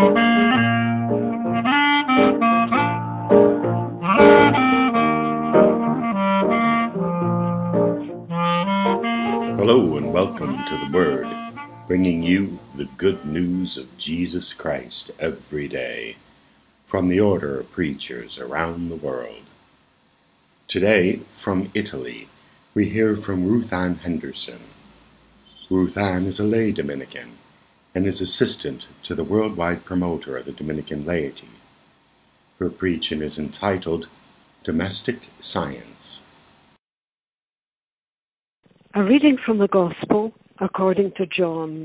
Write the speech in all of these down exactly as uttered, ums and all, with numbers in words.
Hello and welcome to The Word, bringing you the good news of Jesus Christ every day from the order of preachers around the world. Today, from Italy, we hear from Ruth Ann Henderson. Ruth Ann is a lay Dominican and is assistant to the worldwide promoter of the Dominican laity. Her preaching is entitled Domestic Science. A reading from the Gospel according to John.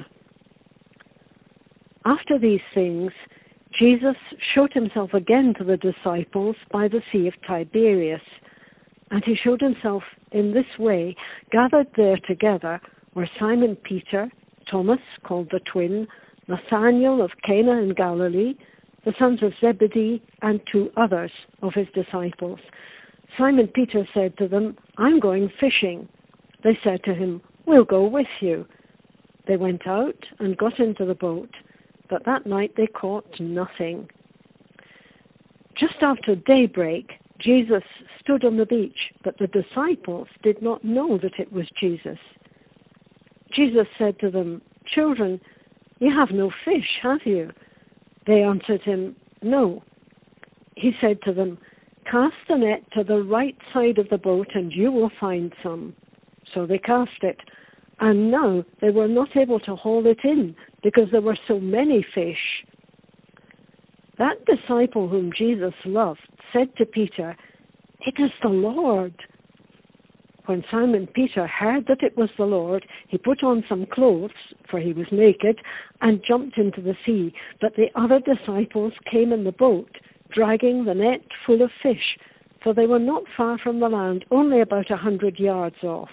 After these things, Jesus showed himself again to the disciples by the Sea of Tiberias, and he showed himself in this way. Gathered there together were Simon Peter, Thomas, called the twin, Nathanael of Cana in Galilee, the sons of Zebedee, and two others of his disciples. Simon Peter said to them, "I'm going fishing." They said to him, "We'll go with you." They went out and got into the boat, but that night they caught nothing. Just after daybreak, Jesus stood on the beach, but the disciples did not know that it was Jesus. Jesus said to them, "Children, you have no fish, have you?" They answered him, "No." He said to them, "Cast the net to the right side of the boat and you will find some." So they cast it, and now they were not able to haul it in because there were so many fish. That disciple whom Jesus loved said to Peter, "It is the Lord." When Simon Peter heard that it was the Lord, he put on some clothes, for he was naked, and jumped into the sea. But the other disciples came in the boat, dragging the net full of fish, for they were not far from the land, only about a hundred yards off.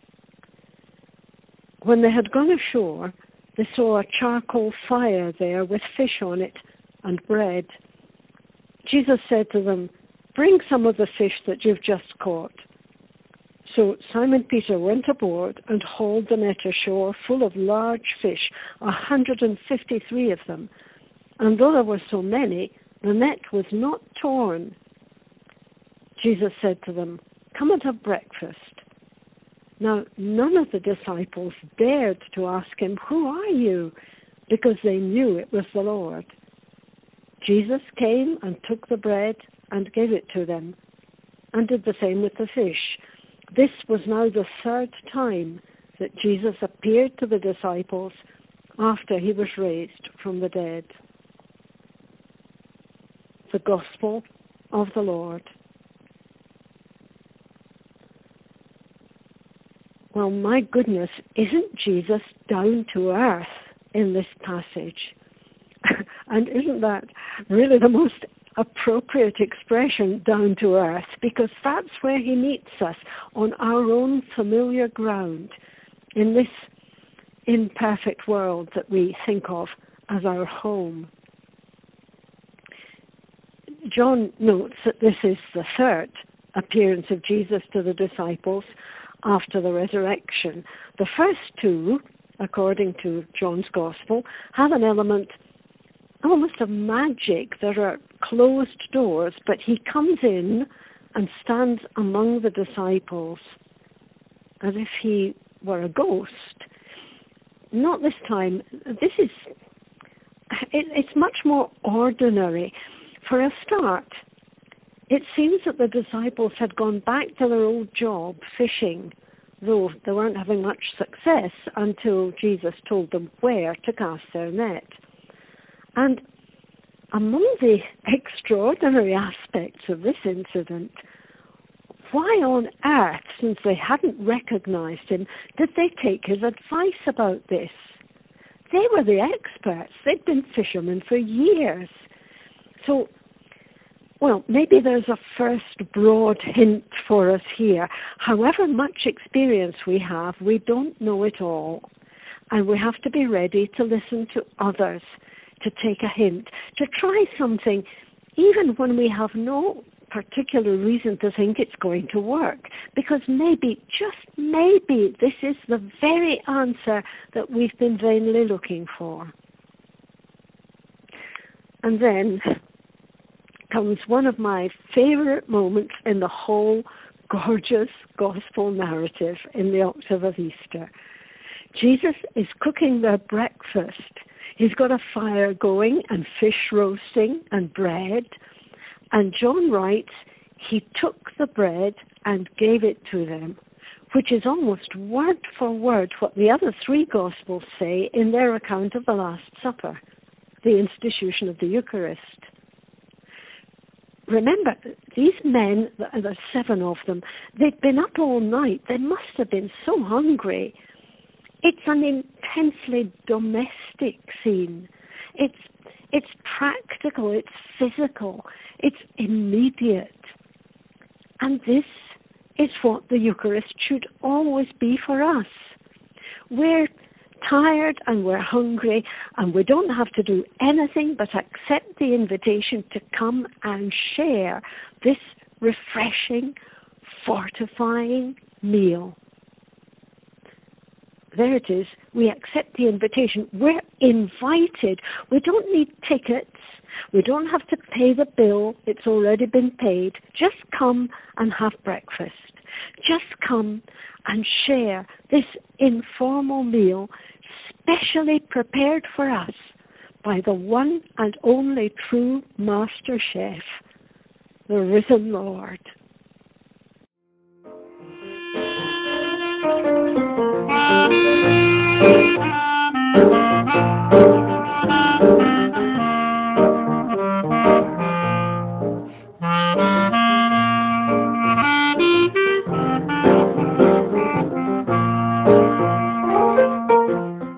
When they had gone ashore, they saw a charcoal fire there with fish on it and bread. Jesus said to them, "Bring some of the fish that you've just caught." So Simon Peter went aboard and hauled the net ashore full of large fish, a hundred and fifty-three of them. And though there were so many, the net was not torn. Jesus said to them, "Come and have breakfast." Now, none of the disciples dared to ask him, "Who are you?" because they knew it was the Lord. Jesus came and took the bread and gave it to them, and did the same with the fish. This was now the third time that Jesus appeared to the disciples after he was raised from the dead. The Gospel of the Lord. Well, my goodness, isn't Jesus down to earth in this passage? And isn't that really the most appropriate expression, down to earth? Because that's where he meets us, on our own familiar ground, in this imperfect world that we think of as our home. John notes that this is the third appearance of Jesus to the disciples after the resurrection. The first two, according to John's Gospel, have an element almost of magic. There are closed doors, but he comes in and stands among the disciples as if he were a ghost. Not this time. This is, it, it's much more ordinary. For a start, it seems that the disciples had gone back to their old job, fishing, though they weren't having much success until Jesus told them where to cast their net. And among the extraordinary aspects of this incident, why on earth, since they hadn't recognized him, did they take his advice about this? They were the experts. They'd been fishermen for years. So, well, maybe there's a first broad hint for us here. However much experience we have, we don't know it all. And we have to be ready to listen to others, to take a hint, to try something, even when we have no particular reason to think it's going to work. Because maybe, just maybe, this is the very answer that we've been vainly looking for. And then comes one of my favorite moments in the whole gorgeous gospel narrative in the octave of Easter. Jesus is cooking their breakfast. He's got a fire going and fish roasting and bread. And John writes, he took the bread and gave it to them, which is almost word for word what the other three Gospels say in their account of the Last Supper, the institution of the Eucharist. Remember, these men, there's seven of them, they'd been up all night. They must have been so hungry. It's an intensely domestic scene. It's it's practical, it's physical, it's immediate. And this is what the Eucharist should always be for us. We're tired and we're hungry, and we don't have to do anything but accept the invitation to come and share this refreshing, fortifying meal. There it is. We accept the invitation. We're invited. We don't need tickets. We don't have to pay the bill. It's already been paid. Just come and have breakfast. Just come and share this informal meal specially prepared for us by the one and only true Master Chef, the risen Lord.